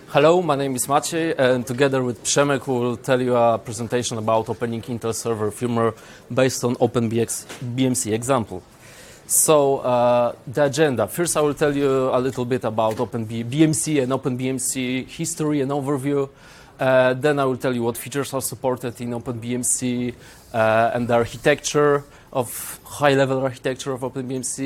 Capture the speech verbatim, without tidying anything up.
Hello, my name is Maciej, and together with Przemek, we will tell you a presentation about opening Intel server firmware based on OpenBMC example. So, uh, the agenda. First, I will tell you a little bit about OpenBMC and OpenBMC history and overview. Uh, then I will tell you what features are supported in OpenBMC uh, and the architecture of high-level architecture of OpenBMC.